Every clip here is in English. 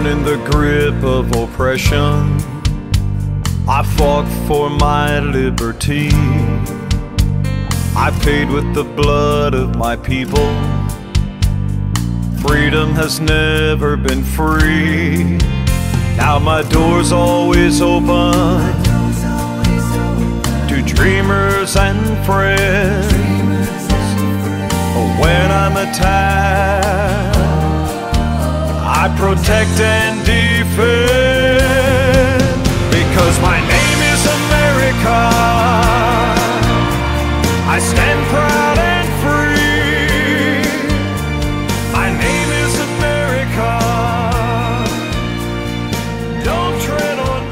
Born in the grip of oppression, I fought for my liberty. I paid with the blood of my people. Freedom has never been free. Now my door's always open to dreamers and friends. When I'm attacked, I protect and defend, because my name is America. I stand proud and free. My name is America. Don't tread on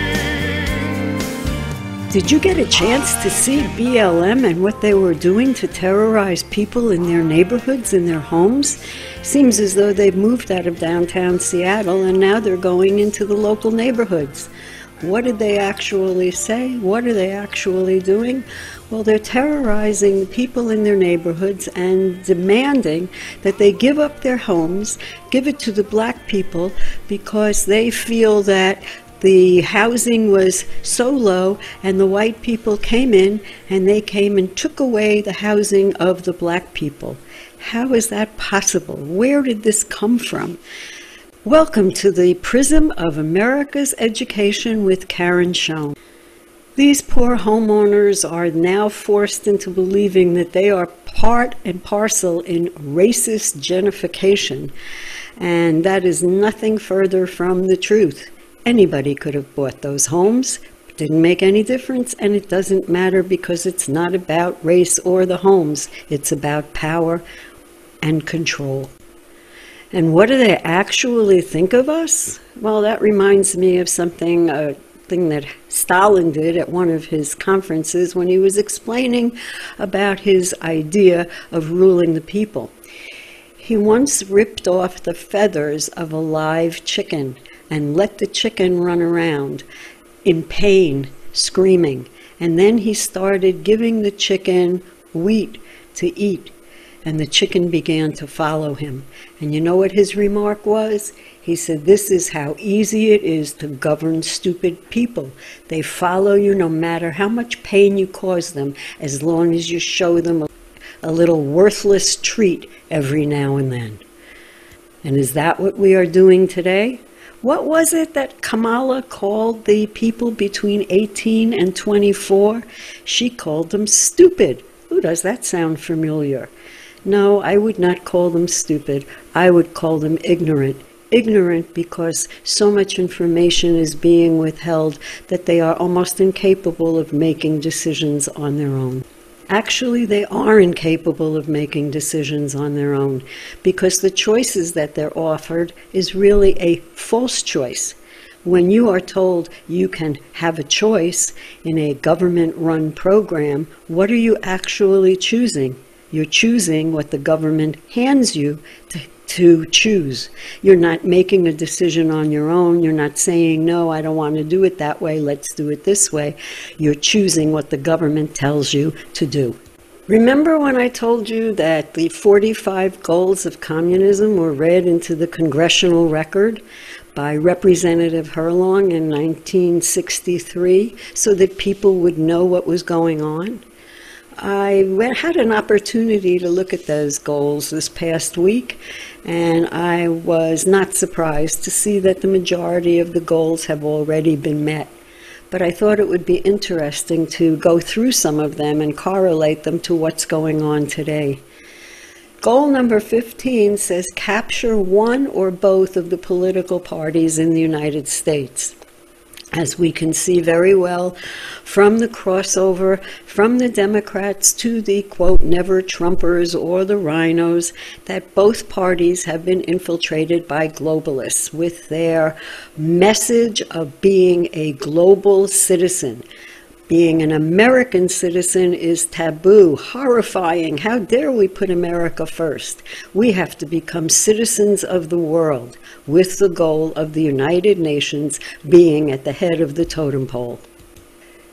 me. Did you get a chance to see BLM and what they were doing to terrorize people in their neighborhoods, in their homes? Seems as though they've moved out of downtown Seattle and now they're going into the local neighborhoods. What did they actually say? What are they actually doing? Well, they're terrorizing the people in their neighborhoods and demanding that they give up their homes, give it to the black people, because they feel that the housing was so low and the white people came in and they came and took away the housing of the black people. How is that possible? Where did this come from? Welcome to the Prism of America's Education with Karen Schoen. These poor homeowners are now forced into believing that they are part and parcel in racist gentrification, and that is nothing further from the truth. Anybody could have bought those homes. It didn't make any difference, and it doesn't matter because it's not about race or the homes. It's about power and control. And what do they actually think of us? Well, that reminds me of something, a thing that Stalin did at one of his conferences when he was explaining about his idea of ruling the people. He once ripped off the feathers of a live chicken and let the chicken run around in pain, screaming. And then he started giving the chicken wheat to eat, and the chicken began to follow him. And you know what his remark was? He said, "This is how easy it is to govern stupid people. They follow you no matter how much pain you cause them, as long as you show them a little worthless treat every now and then." And is that what we are doing today? What was it that Kamala called the people between 18 and 24? She called them stupid. Ooh, does that sound familiar? No, I would not call them stupid. I would call them ignorant. Ignorant because so much information is being withheld that they are almost incapable of making decisions on their own. Actually, they are incapable of making decisions on their own because the choices that they're offered is really a false choice. When you are told you can have a choice in a government-run program, what are you actually choosing? You're choosing what the government hands you to choose. You're not making a decision on your own. You're not saying, no, I don't want to do it that way, let's do it this way. You're choosing what the government tells you to do. Remember when I told you that the 45 goals of communism were read into the congressional record by Representative Herlong in 1963 so that people would know what was going on? I had an opportunity to look at those goals this past week, and I was not surprised to see that the majority of the goals have already been met. But I thought it would be interesting to go through some of them and correlate them to what's going on today. Goal number 15 says capture one or both of the political parties in the United States. As we can see very well from the crossover from the Democrats to the, quote, never Trumpers or the rhinos, that both parties have been infiltrated by globalists with their message of being a global citizen. Being an American citizen is taboo, horrifying. How dare we put America first? We have to become citizens of the world, with the goal of the United Nations being at the head of the totem pole.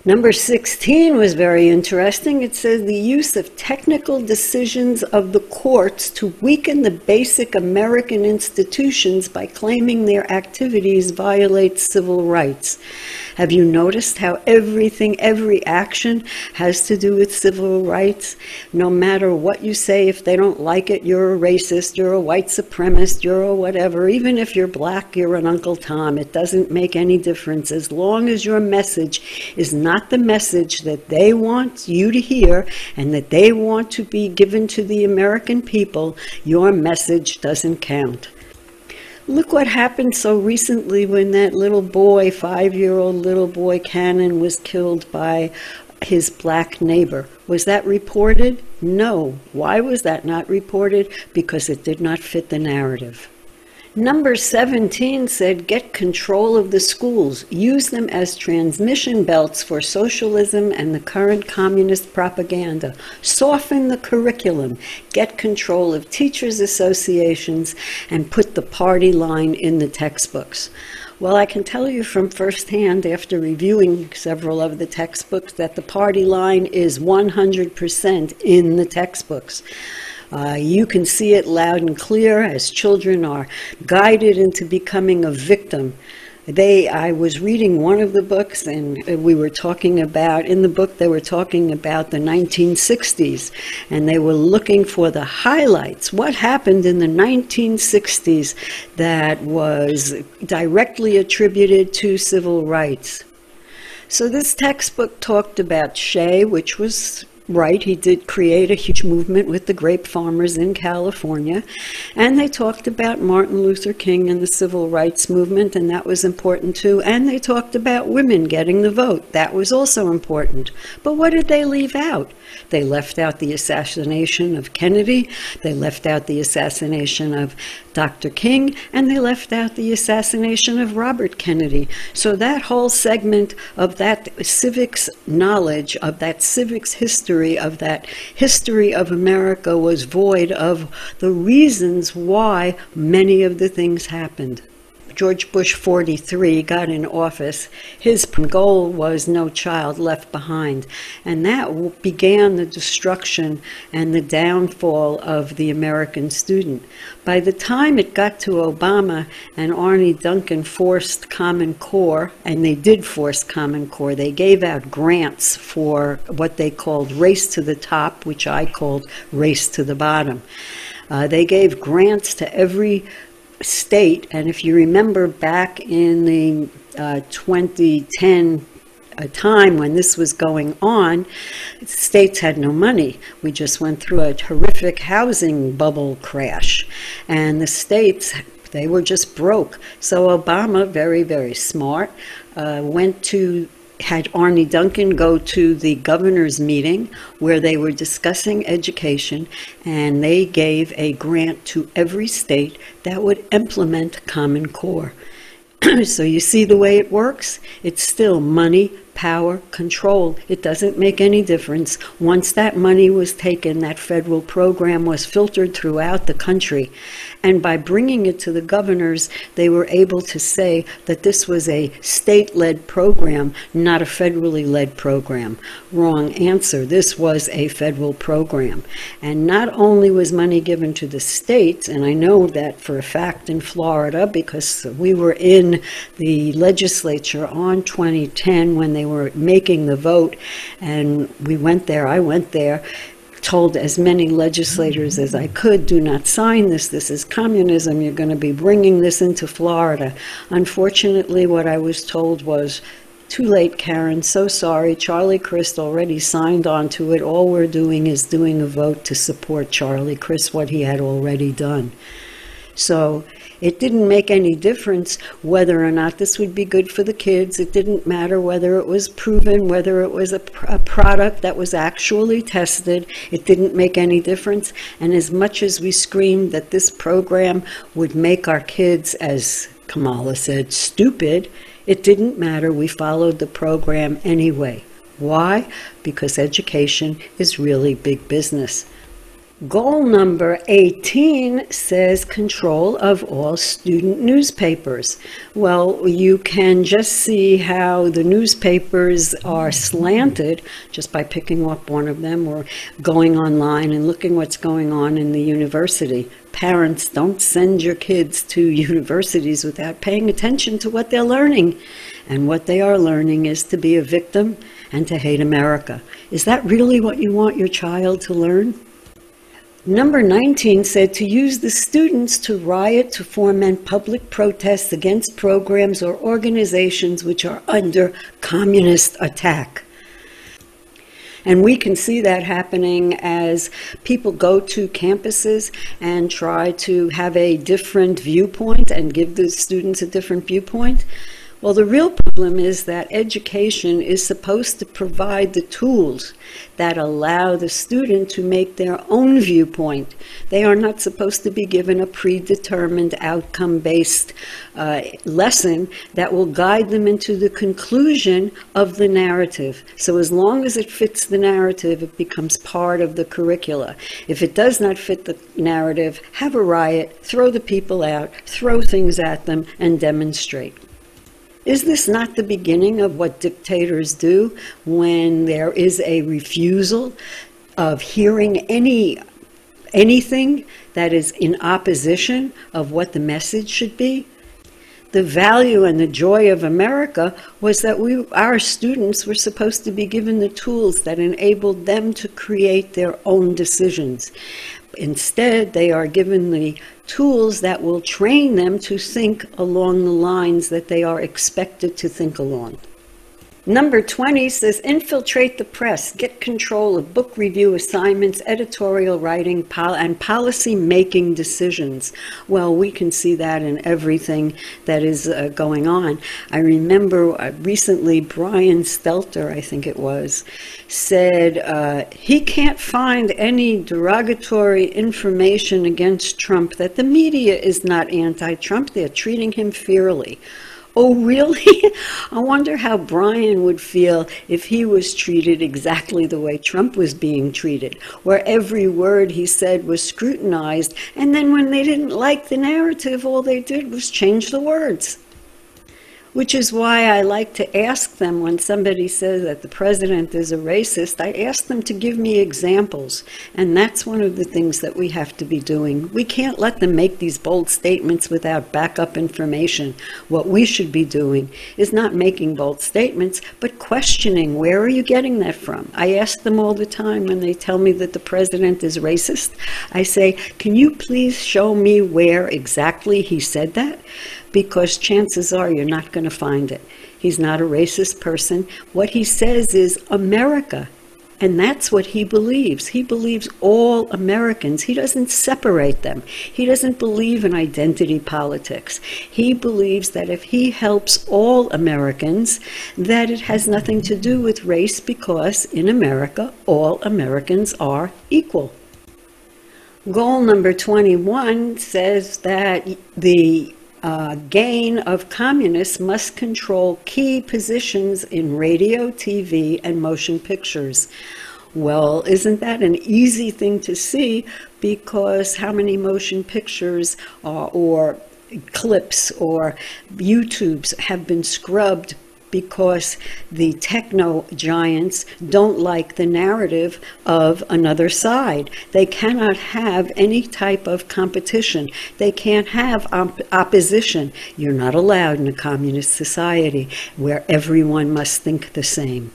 Number 16 was very interesting. It says the use of technical decisions of the courts to weaken the basic American institutions by claiming their activities violate civil rights. Have you noticed how every action has to do with civil rights? No matter what you say, if they don't like it, you're a racist, you're a white supremacist, you're a whatever. Even if you're black, you're an Uncle Tom. It doesn't make any difference. As long as your message is not the message that they want you to hear and that they want to be given to the American people, your message doesn't count. Look what happened so recently when that little boy, 5-year-old little boy Cannon, was killed by his black neighbor. Was that reported? No. Why was that not reported? Because it did not fit the narrative. Number 17 said, get control of the schools. Use them as transmission belts for socialism and the current communist propaganda. Soften the curriculum. Get control of teachers' associations and put the party line in the textbooks. Well, I can tell you from firsthand, after reviewing several of the textbooks, that the party line is 100% in the textbooks. You can see it loud and clear as children are guided into becoming a victim. I was reading one of the books, and we were talking about, in the book they were talking about the 1960s, and they were looking for the highlights. What happened in the 1960s that was directly attributed to civil rights? So this textbook talked about Shea, which was right. He did create a huge movement with the grape farmers in California. And they talked about Martin Luther King and the civil rights movement, and that was important too. And they talked about women getting the vote. That was also important. But what did they leave out? They left out the assassination of Kennedy. They left out the assassination of Dr. King, and they left out the assassination of Robert Kennedy. So that whole segment of that civics knowledge, of that civics history, of that history of America was void of the reasons why many of the things happened. George Bush 43 got in office. His goal was no child left behind. And that began the destruction and the downfall of the American student. By the time it got to Obama and Arne Duncan forced Common Core, and they did force Common Core, they gave out grants for what they called Race to the Top, which I called Race to the Bottom. They gave grants to every state, and if you remember back in the 2010 time when this was going on, states had no money. We just went through a horrific housing bubble crash, and the states, they were just broke. So Obama, very, very smart, had Arne Duncan go to the governor's meeting where they were discussing education, and they gave a grant to every state that would implement Common Core. So you see the way it works? It's still money, power, control. It doesn't make any difference. Once that money was taken, that federal program was filtered throughout the country. And by bringing it to the governors, they were able to say that this was a state-led program, not a federally led program. Wrong answer. This was a federal program. And not only was money given to the states, and I know that for a fact in Florida because we were in the legislature on 2010 when they were making the vote, and we went there, I went there, told as many legislators as I could, do not sign this, this is communism, you're going to be bringing this into Florida. Unfortunately, what I was told was, too late, Karen, so sorry, Charlie Crist already signed on to it, all we're doing is doing a vote to support Charlie Crist, what he had already done. So it didn't make any difference whether or not this would be good for the kids. It didn't matter whether it was proven, whether it was a product that was actually tested. It didn't make any difference. And as much as we screamed that this program would make our kids, as Kamala said, stupid, it didn't matter. We followed the program anyway. Why? Because education is really big business. Goal number 18 says control of all student newspapers. Well, you can just see how the newspapers are slanted just by picking up one of them or going online and looking what's going on in the university. Parents, don't send your kids to universities without paying attention to what they're learning. And what they are learning is to be a victim and to hate America. Is that really what you want your child to learn? Number 19 said to use the students to riot to foment public protests against programs or organizations which are under communist attack. And we can see that happening as people go to campuses and try to have a different viewpoint and give the students a different viewpoint. Well, the real problem is that education is supposed to provide the tools that allow the student to make their own viewpoint. They are not supposed to be given a predetermined outcome-based lesson that will guide them into the conclusion of the narrative. So as long as it fits the narrative, it becomes part of the curricula. If it does not fit the narrative, have a riot, throw the people out, throw things at them, and demonstrate. Is this not the beginning of what dictators do when there is a refusal of hearing anything that is in opposition of what the message should be? The value and the joy of America was that our students were supposed to be given the tools that enabled them to create their own decisions. Instead, they are given the tools that will train them to think along the lines that they are expected to think along. Number 20 says infiltrate the press, get control of book review assignments, editorial writing, and policy making decisions. Well, we can see that in everything that is going on. I remember recently Brian Stelter, I think it was, said he can't find any derogatory information against Trump, that the media is not anti-Trump, they're treating him fairly. Oh, really? I wonder how Brian would feel if he was treated exactly the way Trump was being treated, where every word he said was scrutinized, and then when they didn't like the narrative, all they did was change the words. Which is why I like to ask them when somebody says that the president is a racist, I ask them to give me examples. And that's one of the things that we have to be doing. We can't let them make these bold statements without backup information. What we should be doing is not making bold statements, but questioning, where are you getting that from? I ask them all the time when they tell me that the president is racist. I say, can you please show me where exactly he said that? Because chances are you're not going to find it. He's not a racist person. What he says is America, and that's what he believes. He believes all Americans. He doesn't separate them. He doesn't believe in identity politics. He believes that if he helps all Americans, that it has nothing to do with race, because in America, all Americans are equal. Goal number 21 says that the gain of communists must control key positions in radio, TV, and motion pictures. Well, isn't that an easy thing to see? Because how many motion pictures or clips or YouTubes have been scrubbed because the techno giants don't like the narrative of another side. They cannot have any type of competition. They can't have opposition. You're not allowed in a communist society where everyone must think the same.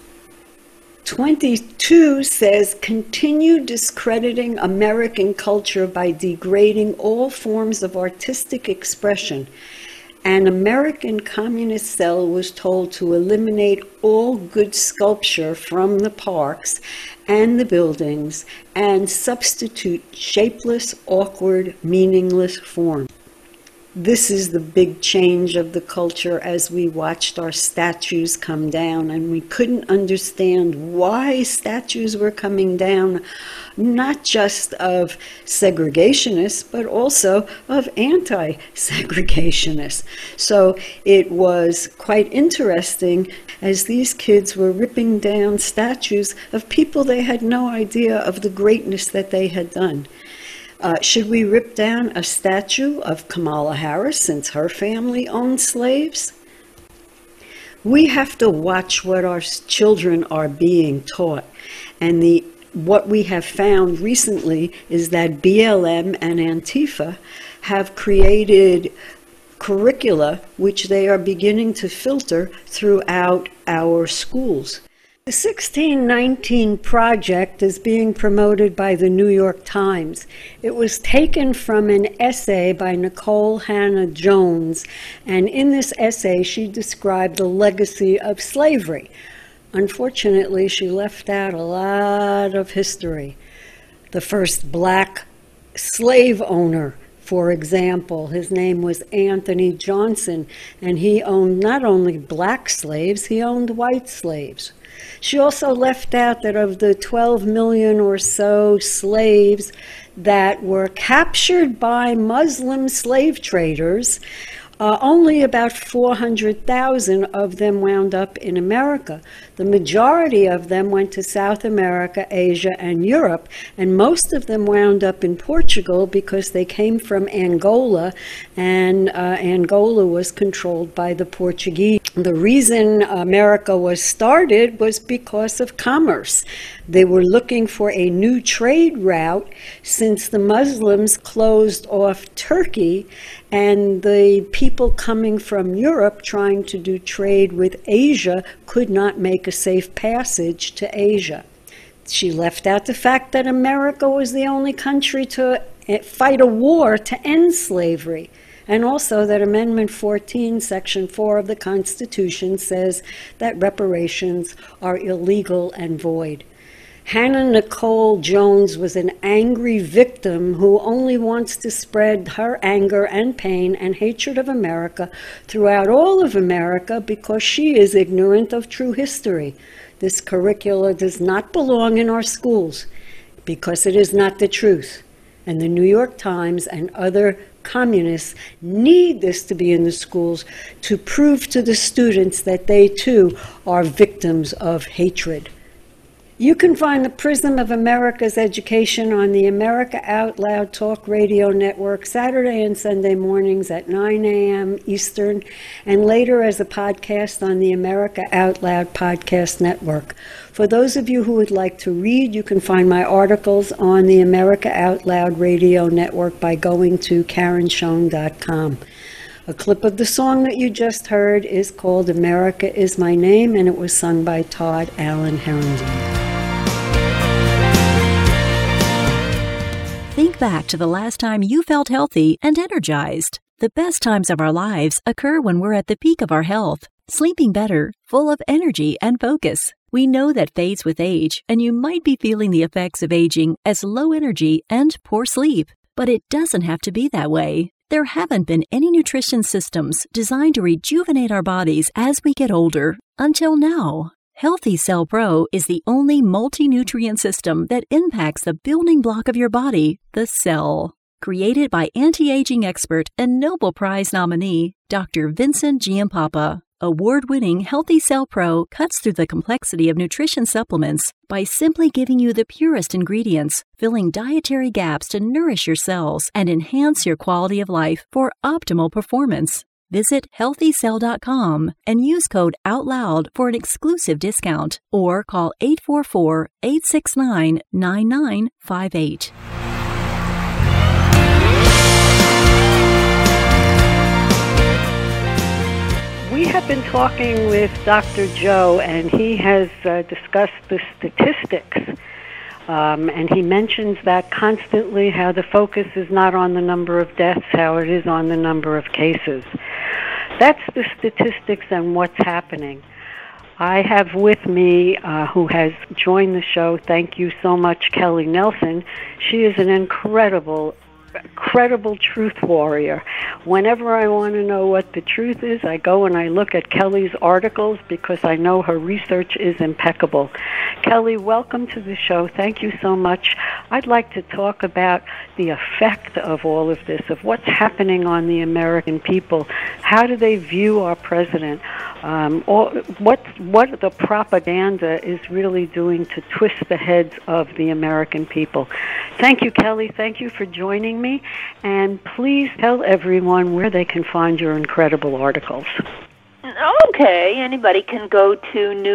22 says, continue discrediting American culture by degrading all forms of artistic expression. An American communist cell was told to eliminate all good sculpture from the parks and the buildings and substitute shapeless, awkward, meaningless forms. this is the big change of the culture as we watched our statues come down, and we couldn't understand why statues were coming down, not just of segregationists, but also of anti-segregationists. So it was quite interesting as these kids were ripping down statues of people they had no idea of the greatness that they had done. Should we rip down a statue of Kamala Harris since her family owned slaves? We have to watch what our children are being taught. And what we have found recently is that BLM and Antifa have created curricula which they are beginning to filter throughout our schools. The 1619 Project is being promoted by the New York Times. It was taken from an essay by Nikole Hannah-Jones, and in this essay she described the legacy of slavery. Unfortunately, she left out a lot of history. The first black slave owner, for example, his name was Anthony Johnson, and he owned not only black slaves, he owned white slaves. She also left out that of the 12 million or so slaves that were captured by Muslim slave traders, only about 400,000 of them wound up in America. The majority of them went to South America, Asia, and Europe, and most of them wound up in Portugal because they came from Angola, and Angola was controlled by the Portuguese. The reason America was started was because of commerce. They were looking for a new trade route since the Muslims closed off Turkey, and the people coming from Europe trying to do trade with Asia could not make a safe passage to Asia. She left out the fact that America was the only country to fight a war to end slavery, and also that Amendment 14, Section 4 of the Constitution says that reparations are illegal and void. Hannah Nikole Jones was an angry victim who only wants to spread her anger and pain and hatred of America throughout all of America because she is ignorant of true history. This curricula does not belong in our schools because it is not the truth. And the New York Times and other communists need this to be in the schools to prove to the students that they too are victims of hatred. You can find the Prism of America's Education on the America Out Loud Talk Radio Network Saturday and Sunday mornings at 9 a.m. Eastern, and later as a podcast on the America Out Loud Podcast Network. For those of you who would like to read, you can find my articles on the America Out Loud Radio Network by going to KarenSchoen.com. A clip of the song that you just heard is called America Is My Name, and it was sung by Todd Allen Herndon. Think back to the last time you felt healthy and energized. The best times of our lives occur when we're at the peak of our health, sleeping better, full of energy and focus. We know that fades with age, and you might be feeling the effects of aging as low energy and poor sleep. But it doesn't have to be that way. There haven't been any nutrition systems designed to rejuvenate our bodies as we get older until now. Healthy Cell Pro is the only multi-nutrient system that impacts the building block of your body, the cell. Created by anti-aging expert and Nobel Prize nominee, Dr. Vincent Giampapa, award-winning Healthy Cell Pro cuts through the complexity of nutrition supplements by simply giving you the purest ingredients, filling dietary gaps to nourish your cells and enhance your quality of life for optimal performance. Visit healthycell.com and use code OUTLOUD for an exclusive discount, or call 844-869-9958. We have been talking with Dr. Joe, and he has discussed the statistics. And he mentions that constantly, how the focus is not on the number of deaths, how it is on the number of cases. That's the statistics and what's happening. I have with me, who has joined the show, thank you so much, Kelly Nelson. She is an incredible truth warrior. Whenever I want to know what the truth is, I go and I look at Kelly's articles because I know her research is impeccable. Kelly, welcome to the show. Thank you so much. I'd like to talk about the effect of all of this, of what's happening on the American people. How do they view our president? What the propaganda is really doing to twist the heads of the American people. Thank you, Kelly. Thank you for joining me. And please tell everyone where they can find your incredible articles. Okay. Anybody can go to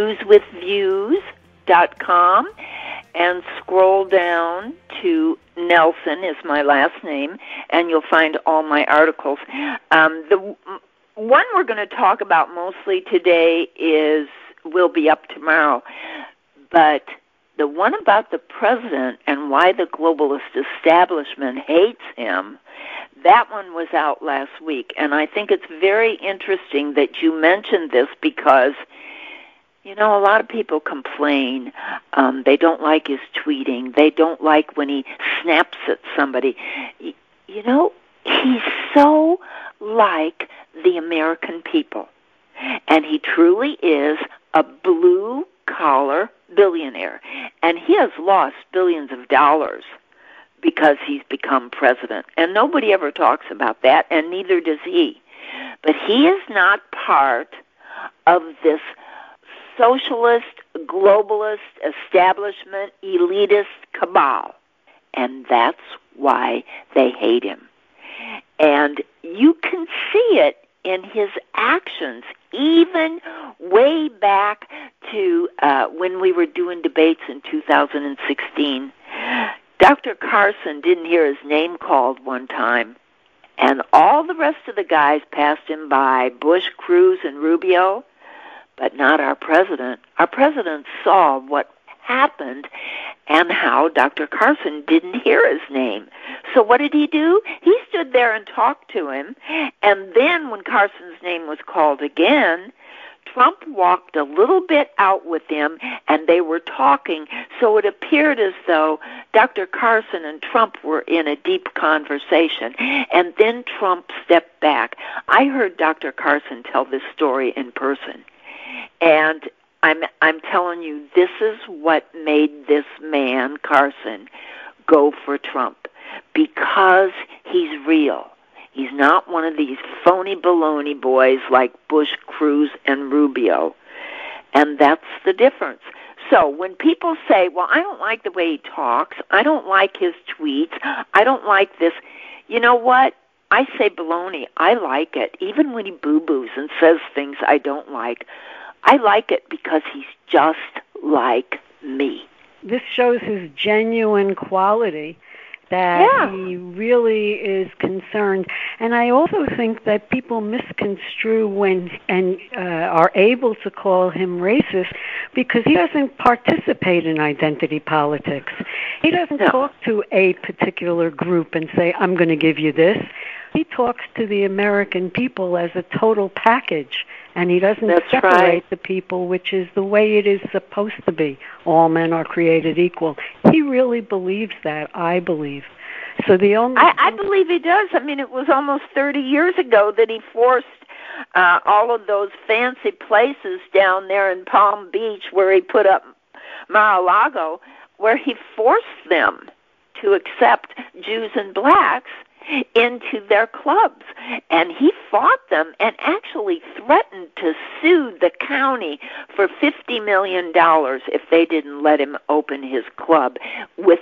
newswithviews.com and scroll down to Nelson is my last name, and you'll find all my articles. The one we're going to talk about mostly today will be up tomorrow, but the one about the president and why the globalist establishment hates him, that one was out last week, and I think it's very interesting that you mentioned this because, a lot of people complain. They don't like his tweeting. They don't like when he snaps at somebody. He's so like the American people, and he truly is a blue-collar billionaire, and he has lost billions of dollars because he's become president, and nobody ever talks about that, and neither does he. But he is not part of this socialist, globalist, establishment, elitist cabal, and that's why they hate him. And you can see it in his actions, even way back to when we were doing debates in 2016. Dr. Carson didn't hear his name called one time, and all the rest of the guys passed him by, Bush, Cruz, and Rubio, but not our president. Our president saw what happened and how Dr. Carson didn't hear his name. So what did he do? He stood there and talked to him, and then when Carson's name was called again, Trump walked a little bit out with him, and they were talking, so it appeared as though Dr. Carson and Trump were in a deep conversation, and then Trump stepped back. I heard Dr. Carson tell this story in person, and I'm telling you, this is what made this man, Carson, go for Trump, because he's real. He's not one of these phony baloney boys like Bush, Cruz, and Rubio. And that's the difference. So when people say, well, I don't like the way he talks, I don't like his tweets, I don't like this, you know what? I say baloney. I like it. Even when he boo-boos and says things I don't like, I like it because he's just like me. This shows his genuine quality, that he really is concerned. And I also think that people misconstrue and are able to call him racist because he doesn't participate in identity politics. He doesn't talk to a particular group and say, I'm going to give you this. He talks to the American people as a total package, and he doesn't separate the people, which is the way it is supposed to be. All men are created equal. He really believes that, I believe. So the only I believe he does. I mean, it was almost 30 years ago that he forced all of those fancy places down there in Palm Beach where he put up Mar-a-Lago, where he forced them to accept Jews and blacks into their clubs. And he fought them and actually threatened to sue the county for $50 million if they didn't let him open his club, with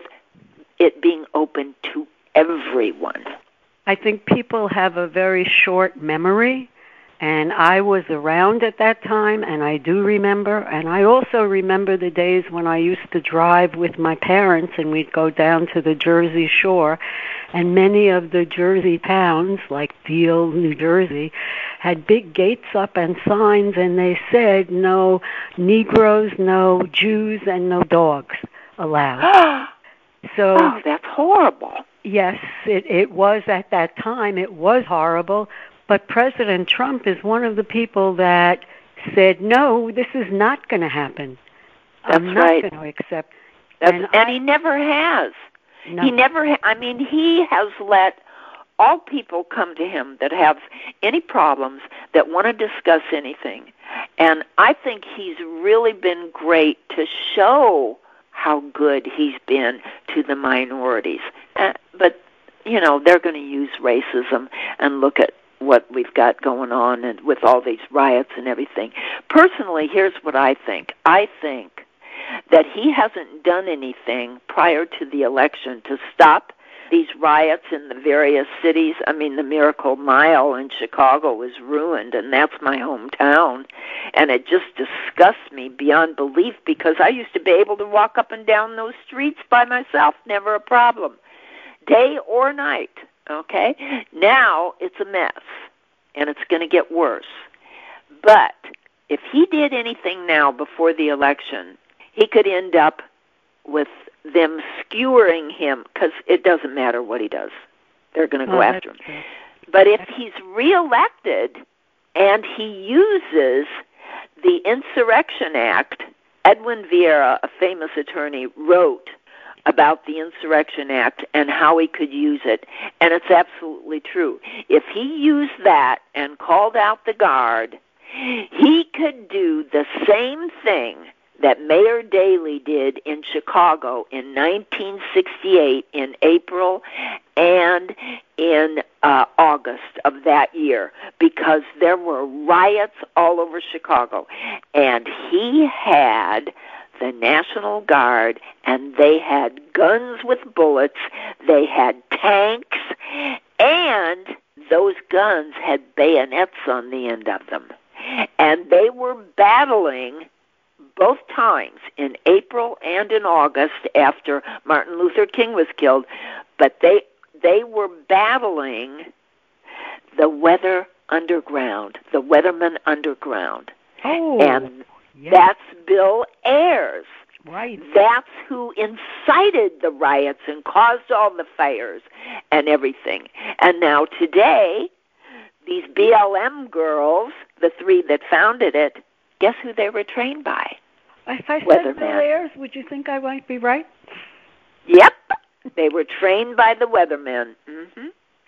it being open to everyone. I think people have a very short memory, and I was around at that time, and I do remember, and I also remember the days when I used to drive with my parents, and we'd go down to the Jersey Shore, and many of the Jersey towns, like Deal, New Jersey, had big gates up and signs, and they said no Negroes, no Jews, and no dogs allowed. So, that's horrible. Yes, it was at that time. It was horrible. But President Trump is one of the people that said, no, this is not going to happen. I'm not going to accept. And he never has. No. He never, he has let all people come to him that have any problems, that want to discuss anything. And I think he's really been great to show how good he's been to the minorities. But, they're going to use racism and look at what we've got going on and with all these riots and everything. Personally, here's what I think. I think that he hasn't done anything prior to the election to stop these riots in the various cities. I mean, the Miracle Mile in Chicago is ruined, and that's my hometown. And it just disgusts me beyond belief, because I used to be able to walk up and down those streets by myself, never a problem, day or night, okay? Now it's a mess, and it's going to get worse. But if he did anything now before the election, he could end up with them skewering him, because it doesn't matter what he does. They're going to go after him. True. But if he's reelected and he uses the Insurrection Act, Edwin Vieira, a famous attorney, wrote about the Insurrection Act and how he could use it, and it's absolutely true. If he used that and called out the Guard, he could do the same thing that Mayor Daley did in Chicago in 1968 in April and in August of that year, because there were riots all over Chicago. And he had the National Guard, and they had guns with bullets, they had tanks, and those guns had bayonets on the end of them. And they were battling both times, in April and in August, after Martin Luther King was killed, but they were battling the Weather Underground, the Weatherman Underground. Oh, and yes. That's Bill Ayers. Right. That's who incited the riots and caused all the fires and everything. And now today, these BLM girls, the three that founded it, guess who they were trained by? If I said Bill Ayers, would you think I might be right? Yep. They were trained by the Weathermen. Mm-hmm.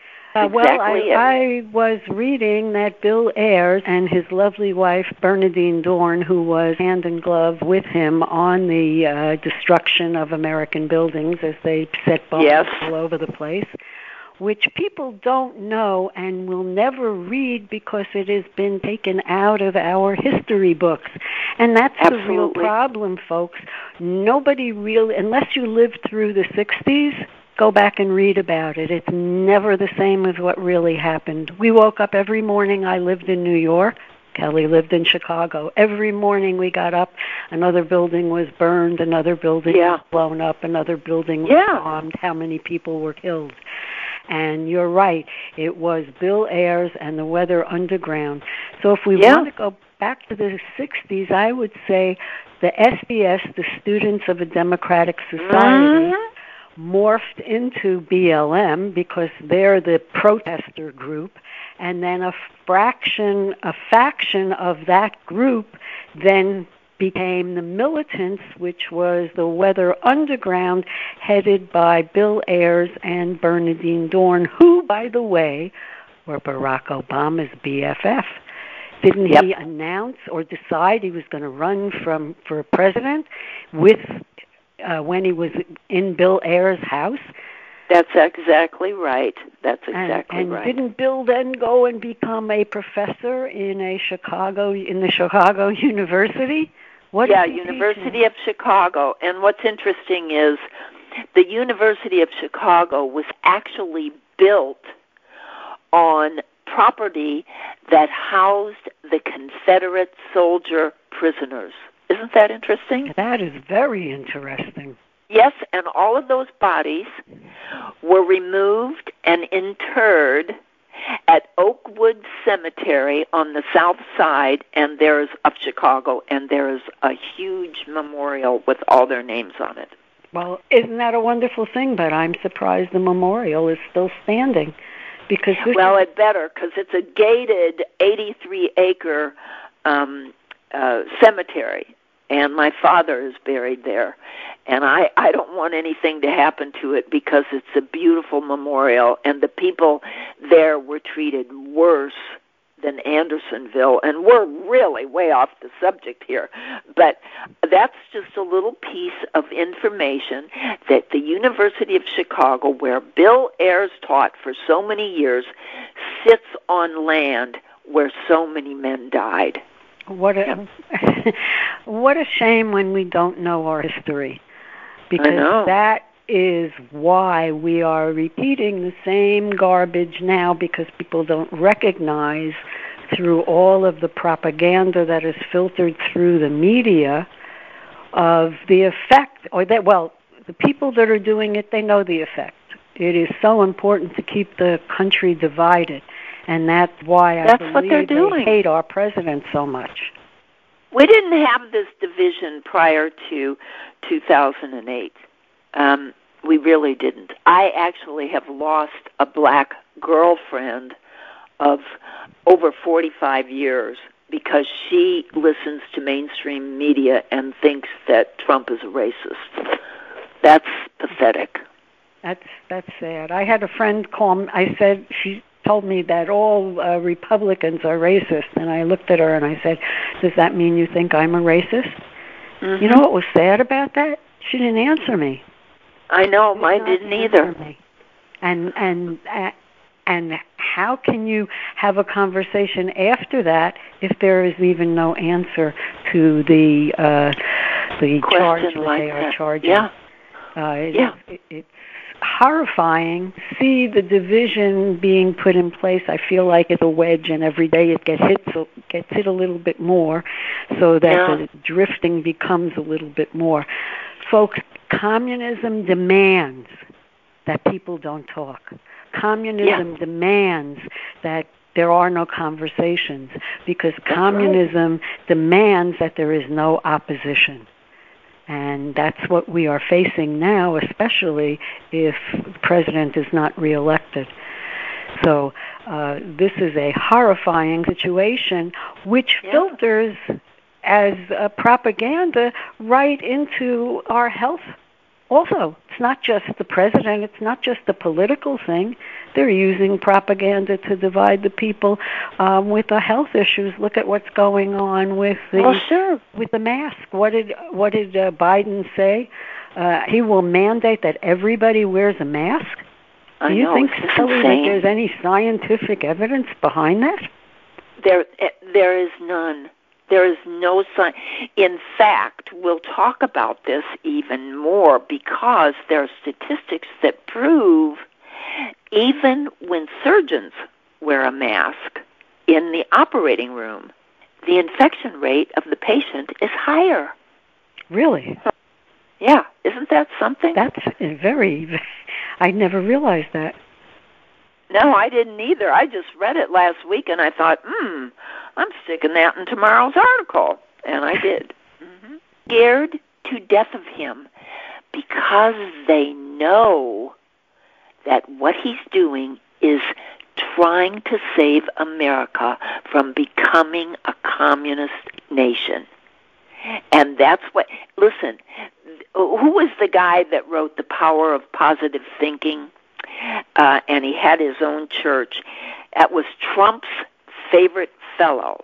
I was reading that Bill Ayers and his lovely wife, Bernadine Dorn, who was hand in glove with him on the destruction of American buildings as they set bombs all over the place, which people don't know and will never read because it has been taken out of our history books. And that's the real problem, folks. Nobody really, unless you lived through the 60s, go back and read about it. It's never the same as what really happened. We woke up every morning. I lived in New York. Kelly lived in Chicago. Every morning we got up, another building was burned, another building was blown up, another building was bombed. How many people were killed? And you're right, it was Bill Ayers and the Weather Underground. So if we want to go back to the 60s, I would say the SDS, the Students of a Democratic Society, morphed into BLM because they're the protester group, and then a faction of that group then became the militants, which was the Weather Underground, headed by Bill Ayers and Bernadine Dorn, who, by the way, were Barack Obama's BFF. Didn't he announce or decide he was going to run for president with when he was in Bill Ayers' house? That's exactly right. That's exactly right. And didn't Bill then go and become a professor in the Chicago University? University of Chicago. And what's interesting is the University of Chicago was actually built on property that housed the Confederate soldier prisoners. Isn't that interesting? That is very interesting. Yes, and all of those bodies were removed and interred at Oakwood Cemetery on the south side of Chicago, and there's a huge memorial with all their names on it. Well, isn't that a wonderful thing? But I'm surprised the memorial is still standing. It better, because it's a gated 83-acre cemetery. and my father is buried there. And I don't want anything to happen to it because it's a beautiful memorial, and the people there were treated worse than Andersonville, and we're really way off the subject here. But that's just a little piece of information that the University of Chicago, where Bill Ayers taught for so many years, sits on land where so many men died. What a what a shame when we don't know our history, because that is why we are repeating the same garbage now, because people don't recognize through all of the propaganda that is filtered through the media of the effect, or that, well, the people that are doing it, they know the effect. It is so important to keep the country divided. And that's why I believe they hate our president so much. We didn't have this division prior to 2008. We really didn't. I actually have lost a black girlfriend of over 45 years because she listens to mainstream media and thinks that Trump is a racist. That's pathetic. That's sad. I had a friend call me. I said, she told me that all Republicans are racist, and I looked at her and I said, does that mean you think I'm a racist? Mm-hmm. You know what was sad about that? She didn't answer me. I know, mine didn't either. And how can you have a conversation after that if there is even no answer to the charge that they are charging? Yeah. It's horrifying. See the division being put in place. I feel like it's a wedge, and every day it gets hit a little bit more, so that the drifting becomes a little bit more. Folks, communism demands that people don't talk. Communism demands that there are no conversations, because communism demands that there is no opposition. And that's what we are facing now, especially if the president is not reelected. So this is a horrifying situation which filters as propaganda right into our health. Also, it's not just the president, it's not just the political thing. They're using propaganda to divide the people with the health issues. Look at what's going on with the mask. What did Biden say? He will mandate that everybody wears a mask. Do you think that there's any scientific evidence behind that? There is none. There is no sign. In fact, we'll talk about this even more, because there are statistics that prove even when surgeons wear a mask in the operating room, the infection rate of the patient is higher. Really? Yeah. Isn't that something? That's I never realized that. No, I didn't either. I just read it last week, and I thought, I'm sticking that in tomorrow's article. And I did. Scared to death of him because they know that what he's doing is trying to save America from becoming a communist nation. And that's what, listen, who was the guy that wrote The Power of Positive Thinking? And he had his own church. That was Trump's favorite fellow.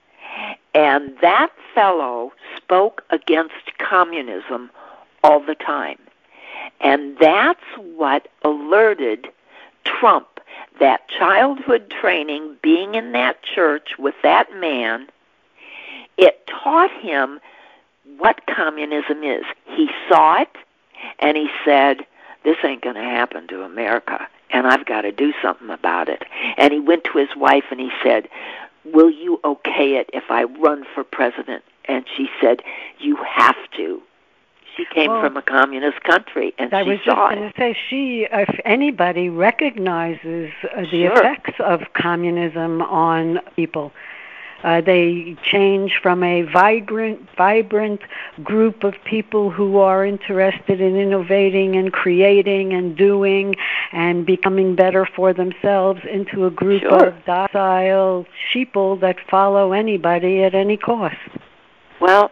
And that fellow spoke against communism all the time. And that's what alerted Trump, that childhood training, being in that church with that man, it taught him what communism is. He saw it, and he said, this ain't going to happen to America, and I've got to do something about it. And he went to his wife and he said, will you okay it if I run for president? And she said, you have to. She came from a communist country, and I was just going to say, if anybody recognizes the effects of communism on people, they change from a vibrant group of people who are interested in innovating and creating and doing and becoming better for themselves into a group of docile sheeple that follow anybody at any cost. Well,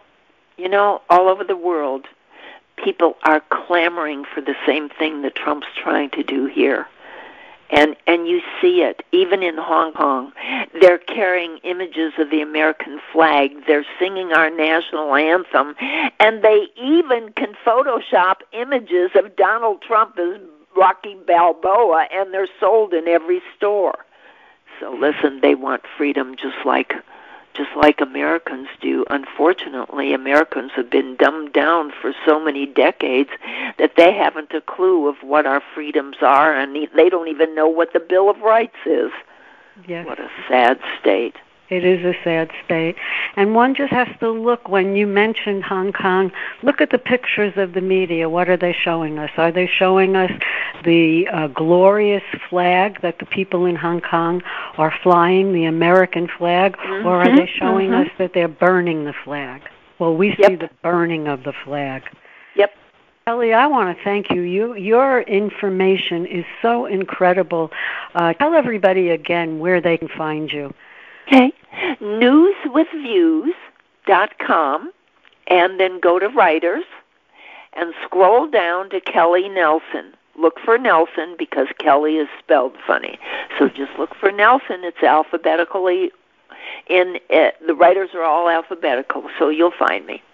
all over the world, people are clamoring for the same thing that Trump's trying to do here. And you see it, even in Hong Kong. They're carrying images of the American flag. They're singing our national anthem. And they even can Photoshop images of Donald Trump as Rocky Balboa, and they're sold in every store. So listen, they want freedom just like Americans do. Unfortunately, Americans have been dumbed down for so many decades that they haven't a clue of what our freedoms are, and they don't even know what the Bill of Rights is. Yes. What a sad state. It is a sad state. And one just has to look, when you mentioned Hong Kong, look at the pictures of the media. What are they showing us? Are they showing us the glorious flag that the people in Hong Kong are flying, the American flag, or are they showing us that they're burning the flag? Well, we see the burning of the flag. Yep. Kelly, I want to thank you. Your information is so incredible. Tell everybody again where they can find you. Okay, newswithviews.com, and then go to Writers and scroll down to Kelly Nelson. Look for Nelson because Kelly is spelled funny. So just look for Nelson. It's alphabetically the writers are all alphabetical, so you'll find me.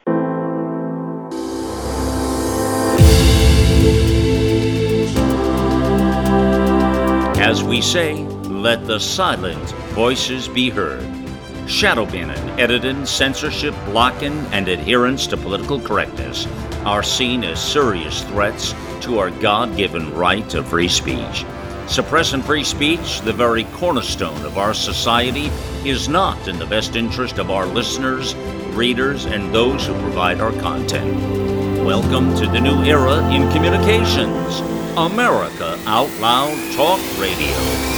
As we say, let the silent voices be heard. Shadow banning, editing, censorship, blocking, and adherence to political correctness are seen as serious threats to our God-given right to free speech. Suppressing free speech, the very cornerstone of our society, is not in the best interest of our listeners, readers, and those who provide our content. Welcome to the new era in communications, America Out Loud Talk Radio.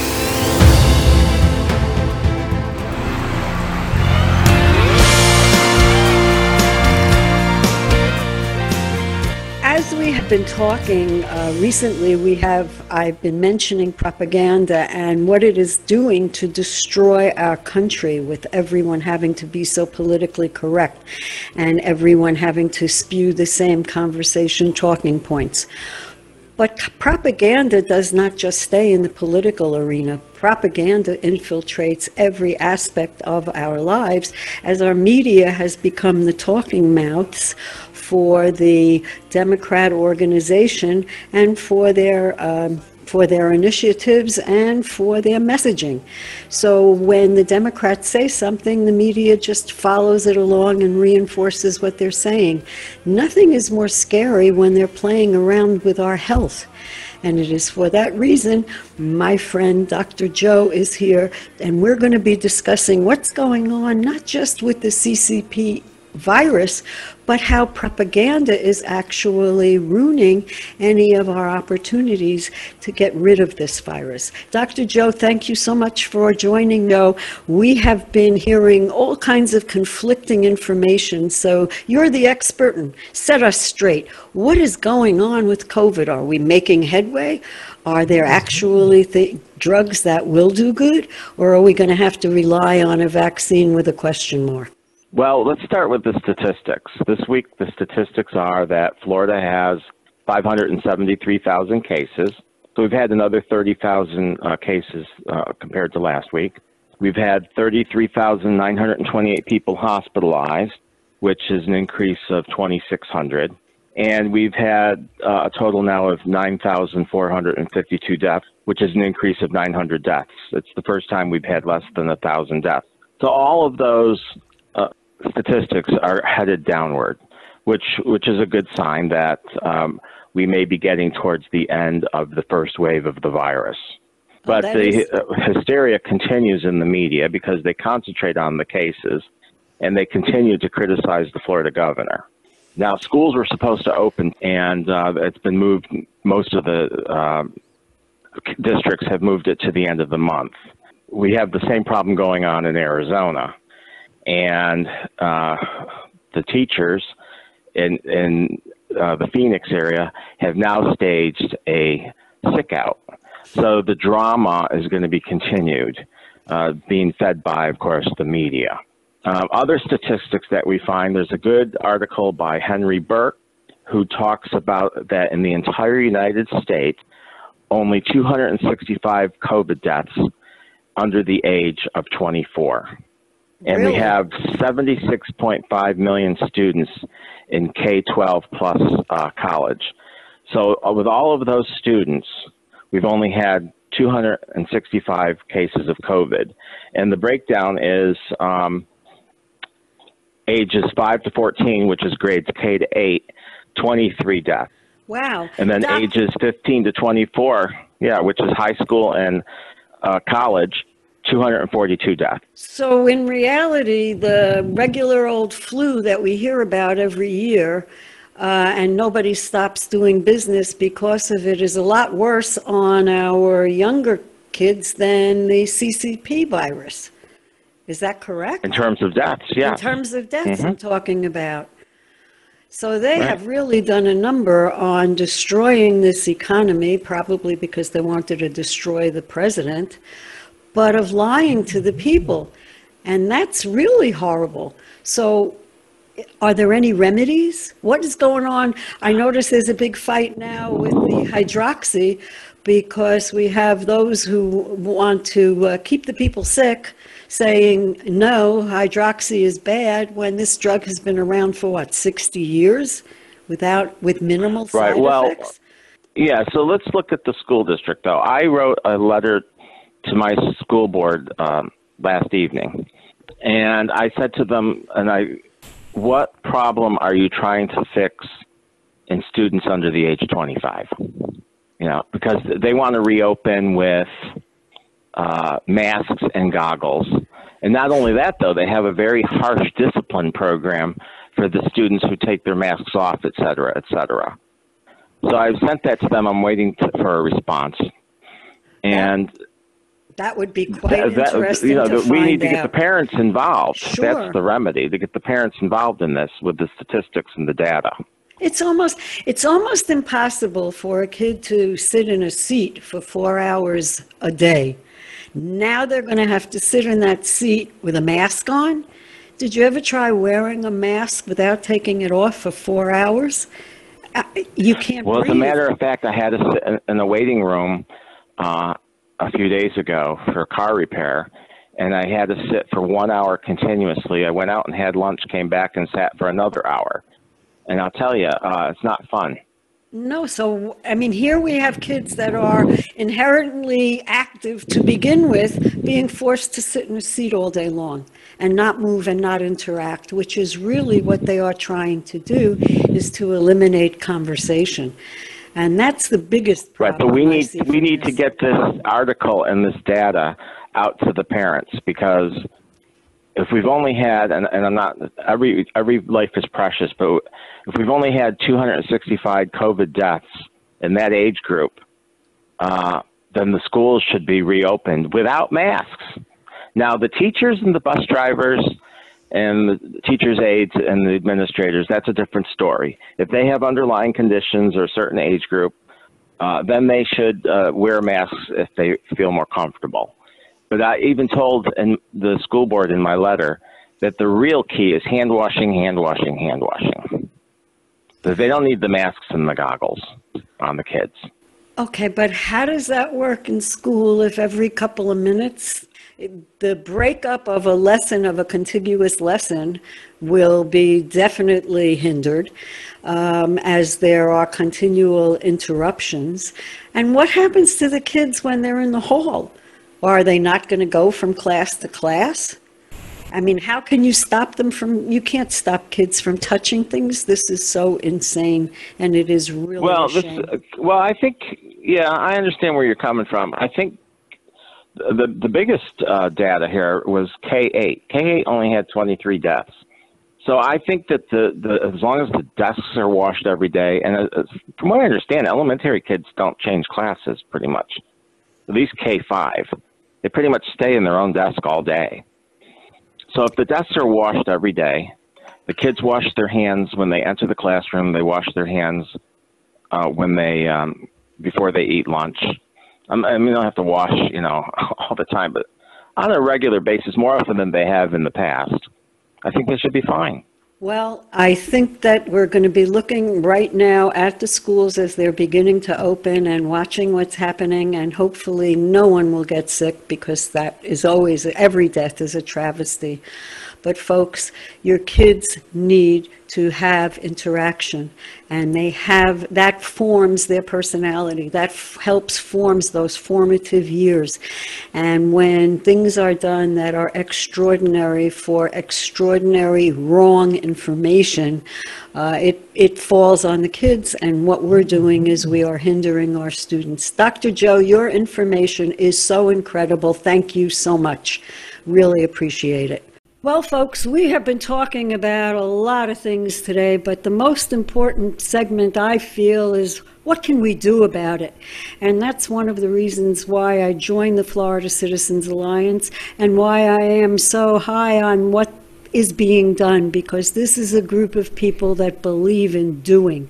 As we have been talking recently, I've been mentioning propaganda and what it is doing to destroy our country, with everyone having to be so politically correct and everyone having to spew the same conversation talking points. But propaganda does not just stay in the political arena. Propaganda infiltrates every aspect of our lives, as our media has become the talking mouths for the Democrat organization and for their initiatives and for their messaging. So when the Democrats say something, the media just follows it along and reinforces what they're saying. Nothing is more scary when they're playing around with our health. And it is for that reason my friend Dr. Joe is here, and we're going to be discussing what's going on, not just with the CCP virus, but how propaganda is actually ruining any of our opportunities to get rid of this virus. Dr. Joe, thank you so much for joining. Joe, we have been hearing all kinds of conflicting information, so you're the expert, and set us straight. What is going on with COVID? Are we making headway? Are there actually drugs that will do good, or are we going to have to rely on a vaccine with a question mark? Well, let's start with the statistics. This week, the statistics are that Florida has 573,000 cases. So we've had another 30,000 cases compared to last week. We've had 33,928 people hospitalized, which is an increase of 2,600. And we've had a total now of 9,452 deaths, which is an increase of 900 deaths. It's the first time we've had less than 1,000 deaths. So all of those statistics are headed downward, which is a good sign that we may be getting towards the end of the first wave of the virus. But the hysteria continues in the media because they concentrate on the cases and they continue to criticize the Florida governor. Now, schools were supposed to open, and it's been moved. Most of the districts have moved it to the end of the month. We have the same problem going on in Arizona. And the teachers in the Phoenix area have now staged a sick out. So the drama is going to be continued, being fed by, of course, the media. Other statistics that we find, there's a good article by Henry Burke who talks about that in the entire United States, only 265 COVID deaths under the age of 24. And Really? we have 76.5 million students in K-12 plus college. So with all of those students, we've only had 265 cases of COVID. And the breakdown is ages 5 to 14, which is grades K to 8, 23 deaths. Wow. And then ages 15 to 24, which is high school and college, 242 deaths. So in reality, the regular old flu that we hear about every year, and nobody stops doing business because of it, is a lot worse on our younger kids than the CCP virus. Is that correct? In terms of deaths, yeah. In terms of deaths, I'm talking about. So they have really done a number on destroying this economy, probably because they wanted to destroy the president, but of lying to the people. And that's really horrible. So are there any remedies? What is going on? I notice there's a big fight now with the hydroxy because we have those who want to keep the people sick, saying, no, hydroxy is bad, when this drug has been around for, 60 years with minimal side effects? Yeah, so let's look at the school district, though. I wrote a letter to my school board last evening, and I said to them, what problem are you trying to fix in students under the age of 25? Because they want to reopen with masks and goggles. And not only that, though, they have a very harsh discipline program for the students who take their masks off, et cetera, et cetera. So I've sent that to them. I'm waiting for a response. And that would be quite interesting to find we need to out. get the parents involved. Sure. That's the remedy, to get the parents involved in this with the statistics and the data. It's almost impossible for a kid to sit in a seat for 4 hours a day. Now they're going to have to sit in that seat with a mask on. Did you ever try wearing a mask without taking it off for 4 hours? You can't breathe. As a matter of fact, I had to sit in a waiting room a few days ago for car repair, and I had to sit for 1 hour continuously. I went out and had lunch, came back and sat for another hour. And I'll tell you, it's not fun. No, so, here we have kids that are inherently active to begin with, being forced to sit in a seat all day long and not move and not interact, which is really what they are trying to do, is to eliminate conversation. And that's the biggest problem. Right, but we need to get this article and this data out to the parents, because if we've only had, and I'm not, every life is precious, but if we've only had 265 COVID deaths in that age group, then the schools should be reopened without masks. Now, the teachers and the bus drivers and the teachers' aides and the administrators, that's a different story. If they have underlying conditions or a certain age group, then they should wear masks if they feel more comfortable. But I even told in the school board in my letter that the real key is hand washing, hand washing, hand washing. Because they don't need the masks and the goggles on the kids. Okay, but how does that work in school if every couple of minutes the breakup of a lesson, of a contiguous lesson, will be definitely hindered as there are continual interruptions? And what happens to the kids when they're in the hall? Are they not going to go from class to class? How can you stop them you can't stop kids from touching things. This is so insane, and it is really a shame. I think, I understand where you're coming from. I think the biggest data here was K-8. K-8 only had 23 deaths. So I think that as long as the desks are washed every day, and from what I understand, elementary kids don't change classes pretty much. At least K-5. They pretty much stay in their own desk all day. So if the desks are washed every day, the kids wash their hands when they enter the classroom, they wash their hands when they before they eat lunch. They don't have to wash, all the time, but on a regular basis, more often than they have in the past. I think this should be fine. Well, I think that we're going to be looking right now at the schools as they're beginning to open and watching what's happening, and hopefully no one will get sick, because that is always, every death is a travesty. But folks, your kids need to have interaction, and that forms their personality. That helps forms those formative years. And when things are done that are extraordinary for extraordinary wrong information, it falls on the kids, and what we're doing is we are hindering our students. Dr. Joe, your information is so incredible. Thank you so much. Really appreciate it. Well, folks, we have been talking about a lot of things today, but the most important segment, I feel, is what can we do about it? And that's one of the reasons why I joined the Florida Citizens Alliance and why I am so high on what is being done, because this is a group of people that believe in doing.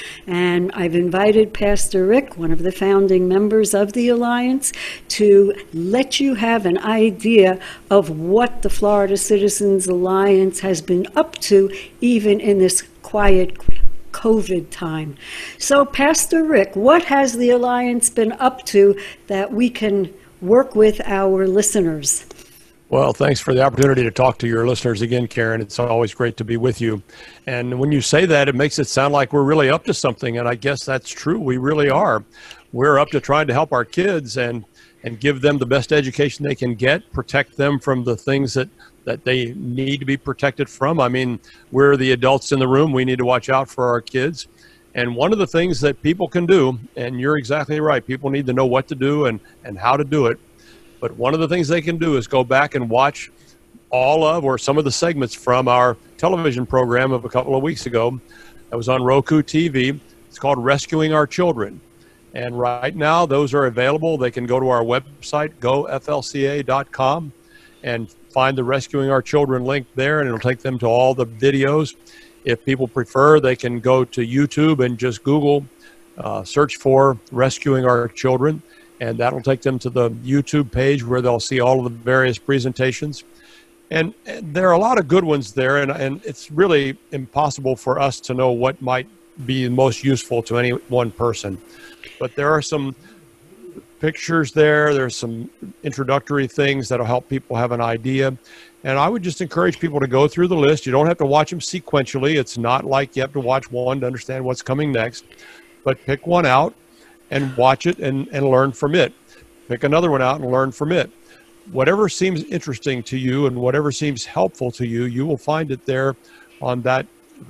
And I've invited Pastor Rick, one of the founding members of the Alliance, to let you have an idea of what the Florida Citizens Alliance has been up to, even in this quiet COVID time. So, Pastor Rick, what has the Alliance been up to that we can work with our listeners? Well, thanks for the opportunity to talk to your listeners again, Karen. It's always great to be with you. And when you say that, it makes it sound like we're really up to something. And I guess that's true. We really are. We're up to trying to help our kids and give them the best education they can get, protect them from the things that they need to be protected from. I mean, we're the adults in the room. We need to watch out for our kids. And one of the things that people can do, and you're exactly right, people need to know what to do and how to do it. But one of the things they can do is go back and watch all of or some of the segments from our television program of a couple of weeks ago that was on Roku TV. It's called Rescuing Our Children. And right now, those are available. They can go to our website, goflca.com, and find the Rescuing Our Children link there, and it'll take them to all the videos. If people prefer, they can go to YouTube and just Google, search for Rescuing Our Children. And that'll take them to the YouTube page where they'll see all of the various presentations. And there are a lot of good ones there, and it's really impossible for us to know what might be most useful to any one person. But there are some pictures there. There's some introductory things that'll help people have an idea. And I would just encourage people to go through the list. You don't have to watch them sequentially. It's not like you have to watch one to understand what's coming next. But pick one out and watch it and learn from it. Pick another one out and learn from it. Whatever seems interesting to you and whatever seems helpful to you, you will find it there on that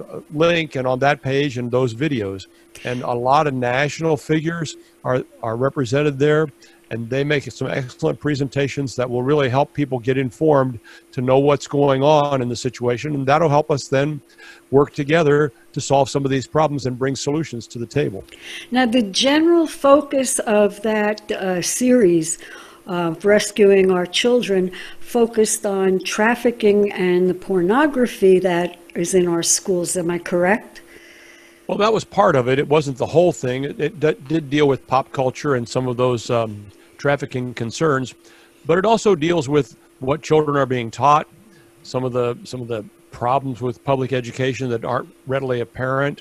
link and on that page and those videos. And a lot of national figures are represented there, and they make some excellent presentations that will really help people get informed to know what's going on in the situation, and that'll help us then work together to solve some of these problems and bring solutions to the table. Now, the general focus of that series of Rescuing Our Children focused on trafficking and the pornography that is in our schools. Am I correct? Well, that was part of it. It wasn't the whole thing. It did deal with pop culture and some of those trafficking concerns, but it also deals with what children are being taught, some of the problems with public education that aren't readily apparent.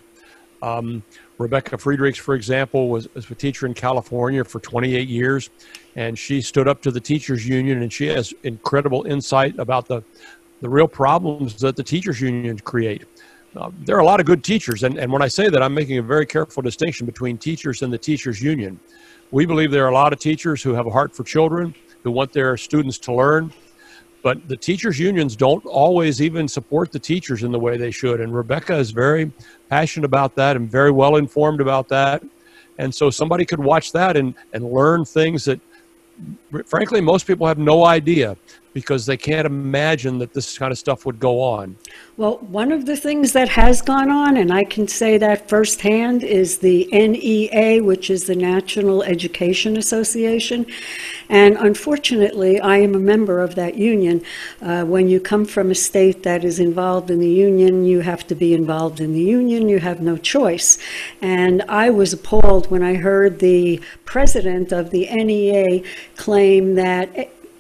Rebecca Friedrichs, for example, was a teacher in California for 28 years, and she stood up to the teachers union, and she has incredible insight about the real problems that the teachers unions create. There are a lot of good teachers, and when I say that, I'm making a very careful distinction between teachers and the teachers union. We believe there are a lot of teachers who have a heart for children, who want their students to learn, but the teachers unions don't always even support the teachers in the way they should, and Rebecca is very passionate about that and very well informed about that, and so somebody could watch that and learn things that, frankly, most people have no idea, because they can't imagine that this kind of stuff would go on. Well, one of the things that has gone on, and I can say that firsthand, is the NEA, which is the National Education Association. And unfortunately, I am a member of that union. When you come from a state that is involved in the union, you have to be involved in the union. You have no choice. And I was appalled when I heard the president of the NEA claim that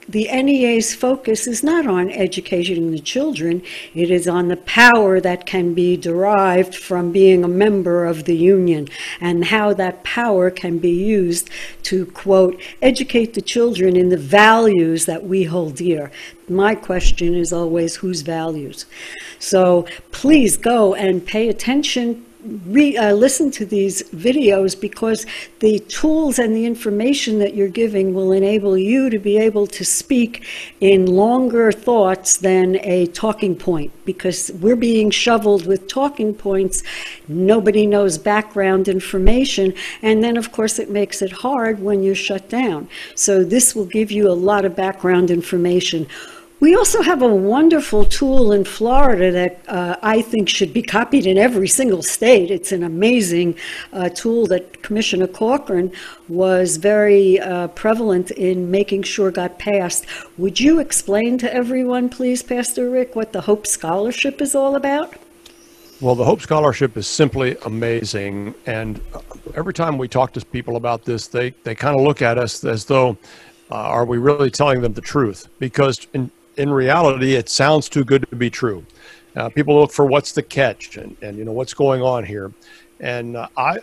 the NEA's focus is not on educating the children, it is on the power that can be derived from being a member of the union and how that power can be used to, quote, educate the children in the values that we hold dear. My question is always, whose values? So please go and pay attention. Listen to these videos, because the tools and the information that you're giving will enable you to be able to speak in longer thoughts than a talking point, because we're being shoveled with talking points. Nobody knows background information, and then of course it makes it hard when you're shut down. So this will give you a lot of background information. We also have a wonderful tool in Florida that I think should be copied in every single state. It's an amazing tool that Commissioner Corcoran was very prevalent in making sure got passed. Would you explain to everyone, please, Pastor Rick, what the Hope Scholarship is all about? Well, the Hope Scholarship is simply amazing. And every time we talk to people about this, they kind of look at us as though, are we really telling them the truth? Because in reality, it sounds too good to be true. People look for what's the catch and you know, what's going on here. And I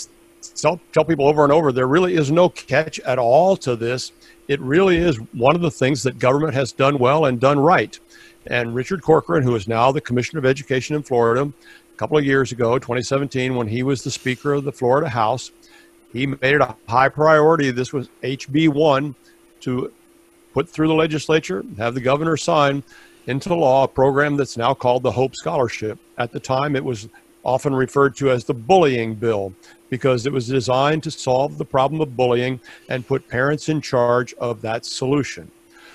tell people over and over, there really is no catch at all to this. It really is one of the things that government has done well and done right. And Richard Corcoran, who is now the Commissioner of Education in Florida, a couple of years ago, 2017, when he was the Speaker of the Florida House, he made it a high priority. This was HB 1 to put through the legislature, have the governor sign into law a program that's now called the Hope Scholarship. At the time, it was often referred to as the bullying bill, because it was designed to solve the problem of bullying and put parents in charge of that solution.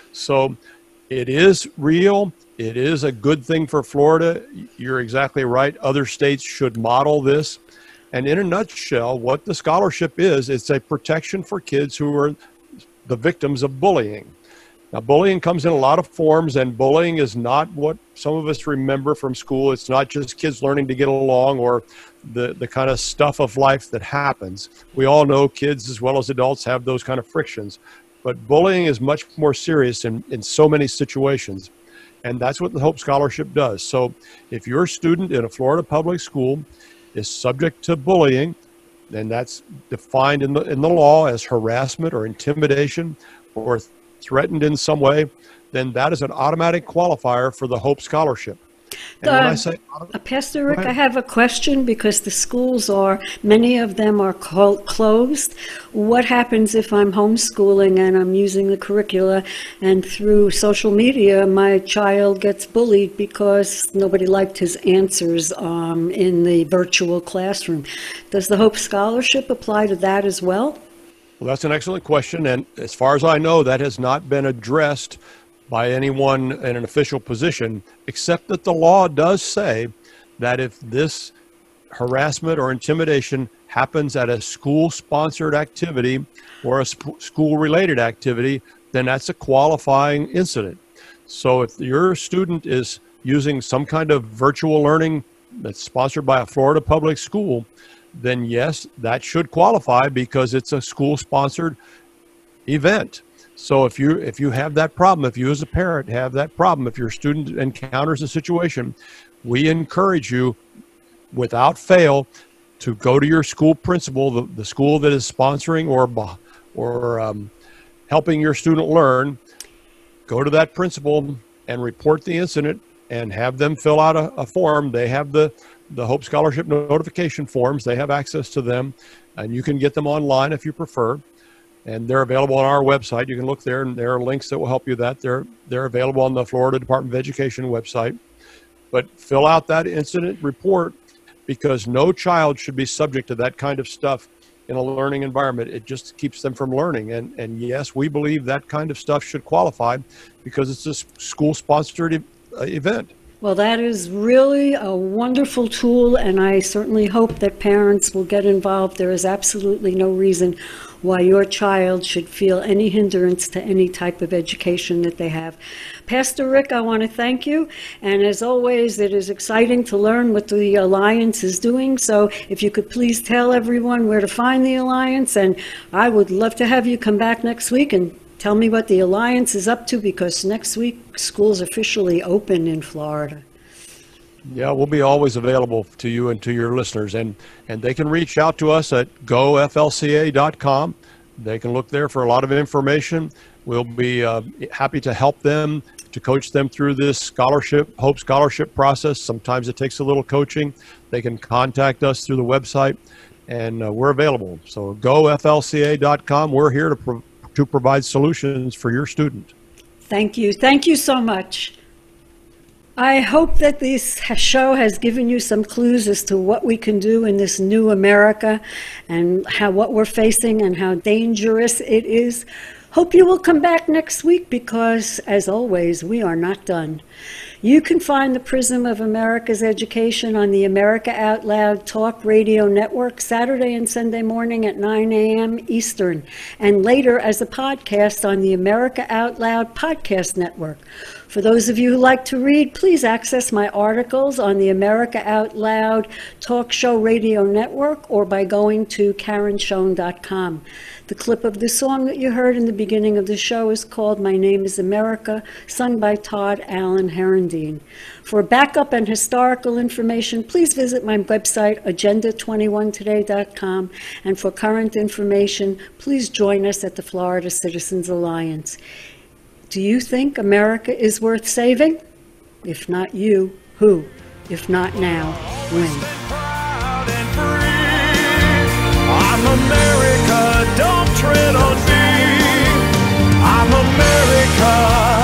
So it is real. It is a good thing for Florida. You're exactly right. Other states should model this. And in a nutshell, what the scholarship is, it's a protection for kids who are the victims of bullying. Now, bullying comes in a lot of forms, and bullying is not what some of us remember from school. It's not just kids learning to get along or the kind of stuff of life that happens. We all know kids as well as adults have those kind of frictions. But bullying is much more serious in so many situations. And that's what the Hope Scholarship does. So if your student in a Florida public school is subject to bullying, then that's defined in the law as harassment or intimidation or threatened in some way, then that is an automatic qualifier for the Hope Scholarship. And when I say Pastor Rick, I have a question, because the schools many of them are closed. What happens if I'm homeschooling and I'm using the curricula and through social media my child gets bullied because nobody liked his answers in the virtual classroom? Does the Hope Scholarship apply to that as well? Well, that's an excellent question, and as far as I know, that has not been addressed by anyone in an official position, except that the law does say that if this harassment or intimidation happens at a school-sponsored activity or a school-related activity, then that's a qualifying incident. So if your student is using some kind of virtual learning that's sponsored by a Florida public school, then yes, that should qualify because it's a school-sponsored event. So if you have that problem, if you as a parent have that problem, if your student encounters a situation, we encourage you without fail to go to your school principal, the school that is sponsoring or helping your student learn. Go to that principal and report the incident and have them fill out a form. They have the Hope Scholarship notification forms. They have access to them, and you can get them online if you prefer. And they're available on our website. You can look there, and there are links that will help you with that. They're available on the Florida Department of Education website. But fill out that incident report, because no child should be subject to that kind of stuff in a learning environment. It just keeps them from learning. And yes, we believe that kind of stuff should qualify because it's a school-sponsored event. Well, that is really a wonderful tool, and I certainly hope that parents will get involved. There is absolutely no reason why your child should feel any hindrance to any type of education that they have. Pastor Rick, I want to thank you, and as always, it is exciting to learn what the Alliance is doing, so if you could please tell everyone where to find the Alliance, and I would love to have you come back next week and Tell me what the Alliance is up to, because next week school's officially open in Florida. Yeah, we'll be always available to you and to your listeners, and they can reach out to us at goflca.com. They can look there for a lot of information. We'll be happy to help them, to coach them through this Hope Scholarship process. Sometimes it takes a little coaching. They can contact us through the website, and we're available. So goflca.com. We're here to provide solutions for your student. Thank you. Thank you so much. I hope that this show has given you some clues as to what we can do in this new America, and what we're facing and how dangerous it is. Hope you will come back next week, because, as always, we are not done. You can find the Prism of America's Education on the America Out Loud Talk Radio Network, Saturday and Sunday morning at 9 a.m. Eastern, and later as a podcast on the America Out Loud Podcast Network. For those of you who like to read, please access my articles on the America Out Loud Talk Show Radio Network, or by going to KarenSchoen.com. The clip of the song that you heard in the beginning of the show is called My Name is America, sung by Todd Allen Herendeen. For backup and historical information, please visit my website, agenda21today.com. And for current information, please join us at the Florida Citizens Alliance. Do you think America is worth saving? If not you, who? If not now, when? I'm America, don't tread on me. I'm America.